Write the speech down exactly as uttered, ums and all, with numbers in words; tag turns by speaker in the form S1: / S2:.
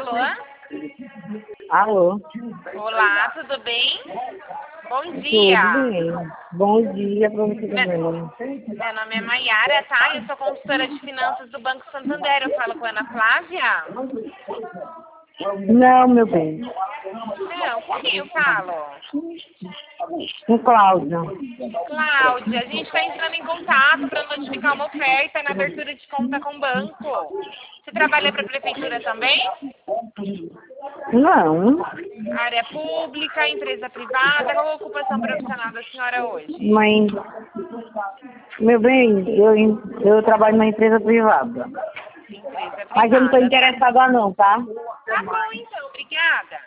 S1: Alô?
S2: Alô?
S1: Olá, tudo bem? Bom dia.
S2: Tudo bem. Bom dia para você também.
S1: Meu nome é Maiara, tá? Eu sou consultora de finanças do Banco Santander. Eu falo com a Ana Flávia?
S2: Não, meu bem.
S1: Não, com quem eu falo?
S2: Com Cláudia.
S1: Cláudia, a gente está entrando em contato para notificar uma oferta na abertura de conta com o banco. Você trabalha para a prefeitura também?
S2: Não,
S1: Área pública, empresa privada? Qual a ocupação profissional da senhora hoje?
S2: mas, meu bem, eu, eu trabalho na empresa privada.
S1: Empresa
S2: Mas eu não estou
S1: privada, tá?
S2: interessada não, tá?
S1: Tá bom então, obrigada.